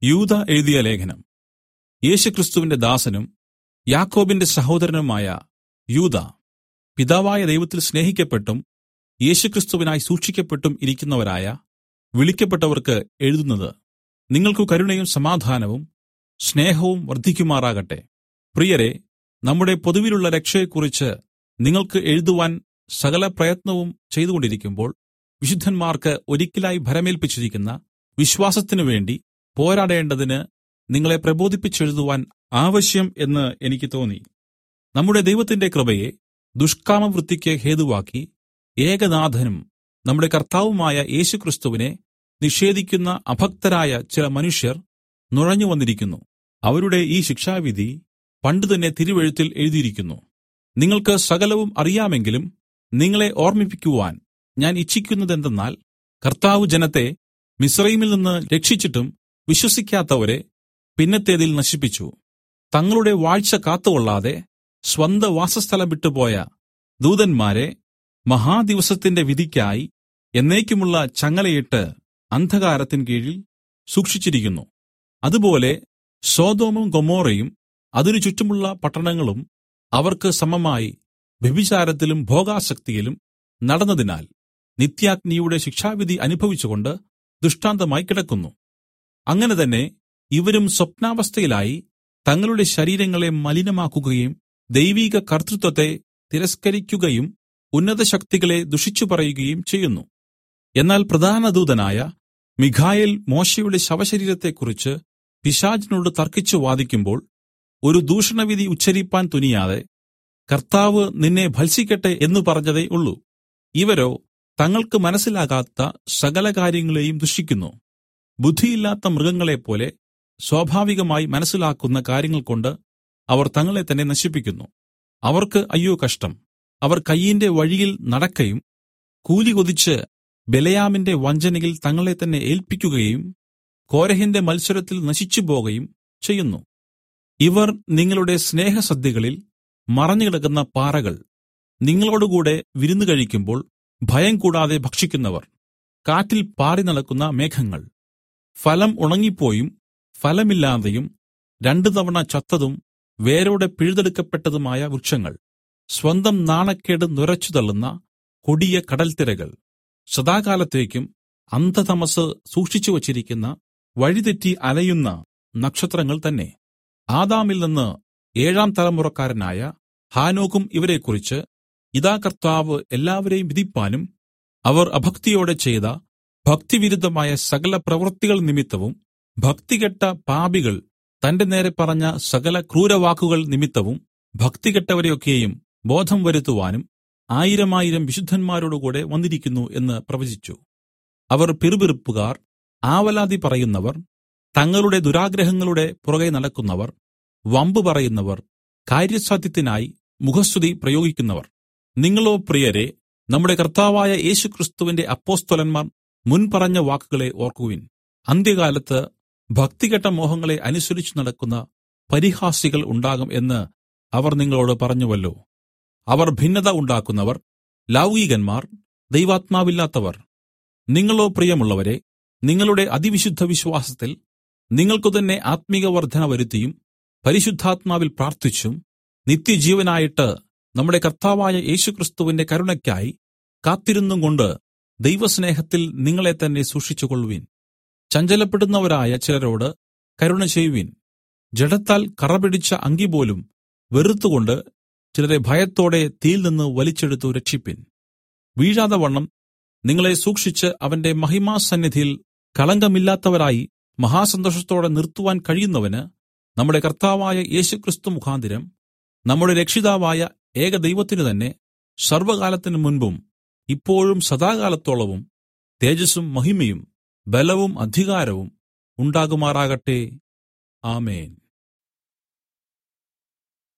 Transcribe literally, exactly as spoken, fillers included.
യൂദാ എഴുതിയ ലേഖനം. യേശുക്രിസ്തുവിന്റെ ദാസനും യാക്കോബിന്റെ സഹോദരനുമായ യൂദാ, പിതാവായ ദൈവത്തിൽ സ്നേഹിക്കപ്പെട്ടും യേശുക്രിസ്തുവിനായി സൂക്ഷിക്കപ്പെട്ടും ഇരിക്കുന്നവരായ വിളിക്കപ്പെട്ടവർക്ക് എഴുതുന്നത്: നിങ്ങൾക്ക് കരുണയും സമാധാനവും സ്നേഹവും വർദ്ധിക്കുമാറാകട്ടെ. പ്രിയരേ, നമ്മുടെ പൊതുവിലുള്ള രക്ഷയെക്കുറിച്ച് നിങ്ങൾക്ക് എഴുതുവാൻ സകല പ്രയത്നവും ചെയ്തുകൊണ്ടിരിക്കുമ്പോൾ, വിശുദ്ധന്മാർക്ക് ഒരിക്കലായി ഭരമേൽപ്പിച്ചിരിക്കുന്ന വിശ്വാസത്തിനു വേണ്ടി പോരാടേണ്ടതിന് നിങ്ങളെ പ്രബോധിപ്പിച്ചെഴുതുവാൻ ആവശ്യം എന്ന് എനിക്ക് തോന്നി. നമ്മുടെ ദൈവത്തിന്റെ കൃപയെ ദുഷ്കാമവൃത്തിക്ക് ഹേതുവാക്കി ഏകനാഥനും നമ്മുടെ കർത്താവുമായ യേശുക്രിസ്തുവിനെ നിഷേധിക്കുന്ന അഭക്തരായ ചില മനുഷ്യർ നുഴഞ്ഞു വന്നിരിക്കുന്നു. അവരുടെ ഈ ശിക്ഷാവിധി പണ്ടുതന്നെ തിരുവെഴുത്തിൽ എഴുതിയിരിക്കുന്നു. നിങ്ങൾക്ക് സകലവും അറിയാമെങ്കിലും നിങ്ങളെ ഓർമ്മിപ്പിക്കുവാൻ ഞാൻ ഇച്ഛിക്കുന്നതെന്തെന്നാൽ, കർത്താവ് ജനത്തെ മിസ്രയീമിൽ നിന്ന് രക്ഷിച്ചിട്ടും വിശ്വസിക്കാത്തവരെ പിന്നത്തേതിൽ നശിപ്പിച്ചു. തങ്ങളുടെ വാഴ്ച കാത്തുകൊള്ളാതെ സ്വന്ത വാസസ്ഥലം വിട്ടുപോയ ദൂതന്മാരെ മഹാദിവസത്തിന്റെ വിധിക്കായി എന്നേക്കുമുള്ള ചങ്ങലയിട്ട് അന്ധകാരത്തിൻ കീഴിൽ സൂക്ഷിച്ചിരിക്കുന്നു. അതുപോലെ സൊദോമും ഗൊമോറയും അതിനു ചുറ്റുമുള്ള പട്ടണങ്ങളും അവർക്ക് സമമായി വ്യഭിചാരത്തിലും ഭോഗാസക്തിയിലും നടന്നതിനാൽ നിത്യാഗ്നിയുടെ ശിക്ഷാവിധി അനുഭവിച്ചുകൊണ്ട് ദൃഷ്ടാന്തമായി കിടക്കുന്നു. അങ്ങനെ തന്നെ ഇവരും സ്വപ്നാവസ്ഥയിലായി തങ്ങളുടെ ശരീരങ്ങളെ മലിനമാക്കുകയും ദൈവീക കർത്തൃത്വത്തെ തിരസ്കരിക്കുകയും ഉന്നതശക്തികളെ ദുഷിച്ചു പറയുകയും ചെയ്യുന്നു. എന്നാൽ പ്രധാന ദൂതനായ മിഖായേൽ മോശെയുടെ ശവശരീരത്തെക്കുറിച്ച് പിശാചിനോട് തർക്കിച്ചു വാദിക്കുമ്പോൾ ഒരു ദൂഷണവിധി ഉച്ചരിപ്പാൻ തുനിയാതെ, കർത്താവ് നിന്നെ ഭത്സിക്കട്ടെ എന്നു പറഞ്ഞതേ ഉള്ളൂ. ഇവരോ തങ്ങൾക്ക് മനസ്സിലാകാത്ത സകല കാര്യങ്ങളെയും ദുഷിക്കുന്നു. ബുദ്ധിയില്ലാത്ത മൃഗങ്ങളെപ്പോലെ സ്വാഭാവികമായി മനസ്സിലാക്കുന്ന കാര്യങ്ങൾ കൊണ്ട് അവർ തങ്ങളെ തന്നെ നശിപ്പിക്കുന്നു. അവർക്ക് അയ്യോ കഷ്ടം! അവർ കയീന്റെ വഴിയിൽ നടക്കയും കൂലി കൊതിച്ച് ബെലയാമിന്റെ വഞ്ചനയിൽ തങ്ങളെ തന്നെ ഏൽപ്പിക്കുകയും കോരഹിന്റെ മത്സരത്തിൽ നശിച്ചുപോകുകയും ചെയ്യുന്നു. ഇവർ നിങ്ങളുടെ സ്നേഹസദ്യകളിൽ മറഞ്ഞുകിടക്കുന്ന പാറകൾ, നിങ്ങളോടുകൂടെ വിരുന്നു കഴിക്കുമ്പോൾ ഭയം കൂടാതെ ഭക്ഷിക്കുന്നവർ, കാറ്റിൽ പാറി നടക്കുന്ന മേഘങ്ങൾ, ഫലം ഉണങ്ങിപ്പോയും ഫലമില്ലാതെയും രണ്ടു തവണ ചത്തതും വേരോടെ പിഴുതെടുക്കപ്പെട്ടതുമായ വൃക്ഷങ്ങൾ, സ്വന്തം നാണക്കേട് നുരച്ചു തള്ളുന്ന കൊടിയ കടൽത്തിരകൾ, സദാകാലത്തേക്കും അന്ധതമസ് സൂക്ഷിച്ചു വച്ചിരിക്കുന്ന വഴിതെറ്റി അലയുന്ന നക്ഷത്രങ്ങൾ തന്നെ. ആദാമിൽ നിന്ന് ഏഴാം തലമുറക്കാരനായ ഹാനോക്കും ഇവരെക്കുറിച്ച്, ഇതാ കർത്താവ് എല്ലാവരെയും വിധിപ്പാനും അവർ അഭക്തിയോടെ ചെയ്ത ഭക്തിവിരുദ്ധമായ സകല പ്രവൃത്തികൾ നിമിത്തവും ഭക്തികെട്ട പാപികൾ തന്റെ നേരെ പറഞ്ഞ സകല ക്രൂരവാക്കുകൾ നിമിത്തവും ഭക്തികെട്ടവരെയൊക്കെയും ബോധം വരുത്തുവാനും ആയിരമായിരം വിശുദ്ധന്മാരോടുകൂടെ വന്നിരിക്കുന്നു എന്ന് പ്രവചിച്ചു. അവർ പിറുപിറുപ്പുകാർ, ആവലാതി പറയുന്നവർ, തങ്ങളുടെ ദുരാഗ്രഹങ്ങളുടെ പുറകെ നടക്കുന്നവർ, വമ്പ് പറയുന്നവർ, കാര്യസാധ്യത്തിനായി മുഖസ്തുതി പ്രയോഗിക്കുന്നവർ. നിങ്ങളോ പ്രിയരെ, നമ്മുടെ കർത്താവായ യേശുക്രിസ്തുവിന്റെ അപ്പൊസ്തലന്മാർ മുൻപറഞ്ഞ വാക്കുകളെ ഓർക്കുവിൻ. അന്ത്യകാലത്ത് ഭക്തികെട്ട മോഹങ്ങളെ അനുസരിച്ചു നടക്കുന്ന പരിഹാസികൾ ഉണ്ടാകും എന്ന് അവർ നിങ്ങളോട് പറഞ്ഞുവല്ലോ. അവർ ഭിന്നത ഉണ്ടാക്കുന്നവർ, ലൗകികന്മാർ, ദൈവാത്മാവില്ലാത്തവർ. നിങ്ങളോ പ്രിയമുള്ളവരെ, നിങ്ങളുടെ അതിവിശുദ്ധ വിശ്വാസത്തിൽ നിങ്ങൾക്കുതന്നെ ആത്മിക വർദ്ധന വരുത്തിയും പരിശുദ്ധാത്മാവിൽ പ്രാർത്ഥിച്ചും നിത്യജീവനായിട്ട് നമ്മുടെ കർത്താവായ യേശുക്രിസ്തുവിന്റെ കരുണയ്ക്കായി കാത്തിരുന്നും കൊണ്ട് ദൈവസ്നേഹത്തിൽ നിങ്ങളെ തന്നെ സൂക്ഷിച്ചുകൊള്ളുവിൻ. ചഞ്ചലപ്പെടുന്നവരായ ചിലരോട് കരുണ ചെയ്യുവിൻ. ജഡത്താൽ കറപിടിച്ച അങ്കിപോലും വെറുത്തുകൊണ്ട് ചിലരെ ഭയത്തോടെ തീയിൽ നിന്ന് വലിച്ചെടുത്തു രക്ഷിപ്പിൻ. വീഴാതെ വണ്ണം നിങ്ങളെ സൂക്ഷിച്ച് അവന്റെ മഹിമാസന്നിധിയിൽ കളങ്കമില്ലാത്തവരായി മഹാസന്തോഷത്തോടെ നിർത്തുവാൻ കഴിയുന്നവന്, നമ്മുടെ കർത്താവായ യേശുക്രിസ്തു മുഖാന്തരം നമ്മുടെ രക്ഷിതാവായ ഏകദൈവത്തിനു തന്നെ സർവ്വകാലത്തിനു മുൻപും ഇപ്പോഴും സദാകാലത്തോളവും തേജസ്സും മഹിമയും ബലവും അധികാരവും ഉണ്ടാകുമാറാകട്ടെ. ആമേൻ.